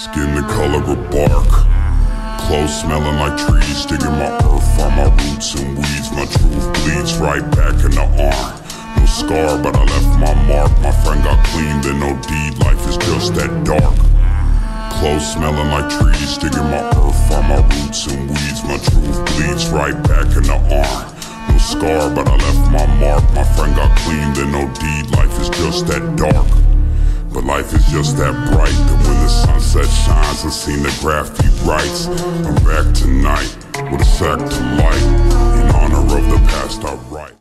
Skin the color of bark, clothes smelling like trees. Digging my earth, find my roots and weeds. My truth bleeds right back in the arm. No scar, but I left my mark. My friend got clean, then no deed. Life is just that dark. Clothes smelling like trees. Digging my earth, find my roots and weeds. My truth bleeds right back in the arm. No scar, but I left my mark. My friend got clean, then no deed. Life is just that dark. But life is just that bright, that when the sunset shines, I've seen the graffiti rights. I'm back tonight with a sack to light, in honor of the past I write.